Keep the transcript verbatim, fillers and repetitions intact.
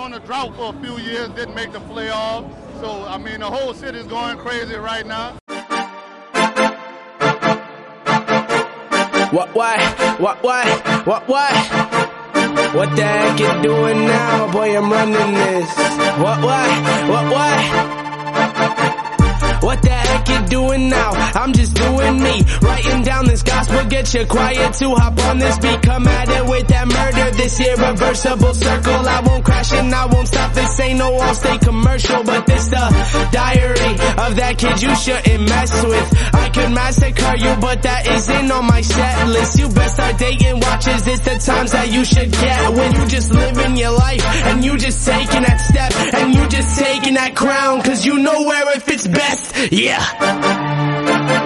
on a drought for a few years, didn't make the playoffs. So, I mean, the whole city's going crazy right now. What, what, what, what, what, what? What the heck you doing now? Boy, I'm running this. What, what, what, what? What the heck you doing now? I'm just doing me. Writing down this gospel, get you quiet to hop on this beat. Come at it with that murder, this irreversible circle. I won't crash and I won't stop. This ain't no all-state commercial, but this the diary of that kid you shouldn't mess with. I could massacre you, but that isn't on my set list. You best start dating watches. It's the times that you should get when you just living your life and you just taking that step and you just taking that crown, cause you know where it fits best. Yeah.